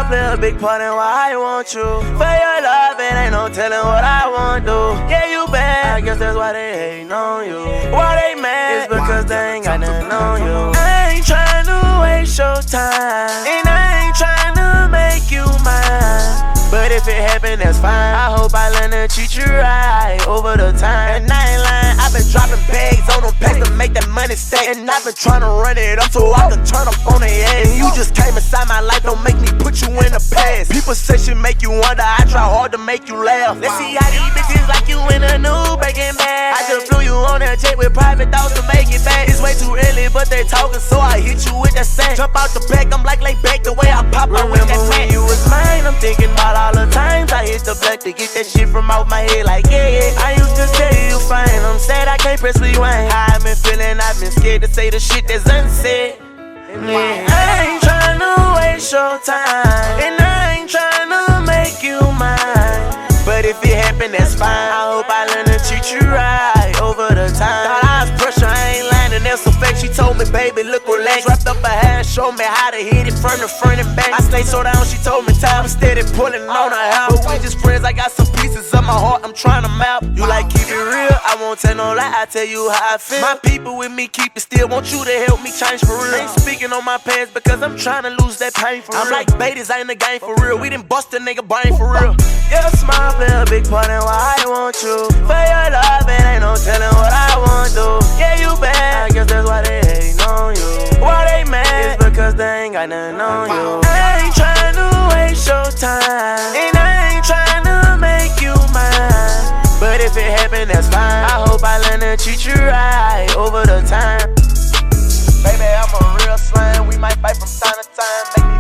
play a big part in why I want you. For your love, it ain't no telling what I want to. Yeah, you bad, I guess that's why they hating on you. Why they mad? It's because they ain't got nothing on you. I ain't tryna waste your time, and I ain't tryna make you mine. But if it happen, that's fine. I hope I learn to treat you right over the time. And I ain't lying, I've been dropping bags on them packs to make that money stack. And I've been trying to run it up so I can turn up on their ass. And you just came inside my life, don't make me put you in the past. People say shit make you wonder, I try hard to make you laugh. Let's see how these bitches like you in a new Breaking Bad. I just flew you on that jet with private thoughts to make it back. It's way too early, but they talking, so I hit you with that sand. Jump out the back, I'm like lay back the way I pop my with that man. You was mine, I'm thinking about all the times I hit the black to get that shit from out my head. Like yeah, I used to say you fine, I'm sad I can't press rewind. How I've been feeling, I've been scared to say the shit that's unsaid. I ain't tryna waste your time, and I ain't tryna make you mine. But if it happen, that's fine. I hope I learn to treat you right over the time. Thought I was pressure, I ain't lying, and that's a fact. She told me, baby, look relax. Wrapped up her hair, showed me how to hit it from the front and back. I stay so down, she told me time. I'm steady pulling on her hair. But we just friends, I got some pieces of my heart I'm trying to map. You like keep it real, I won't tell no lie, I tell you how I feel. My people with me keep it still, want you to help me change for real. Ain't speaking on my past because I'm trying to lose that pain for real. I'm like betas, I ain't the game for real. We done bust a nigga brain for real. Your smile play a big part in why I want you. For your love, it ain't no telling what I want to. Yeah, you bad, I guess that's why they hating on you. Why they mad? It's because they ain't got nothing on you. I ain't tryna waste your time, and I ain't tryna make you mine. But if it happen, that's fine. I hope I learn to treat you right over the time. Baby, I'm a real slang. We might fight from time to time. Make me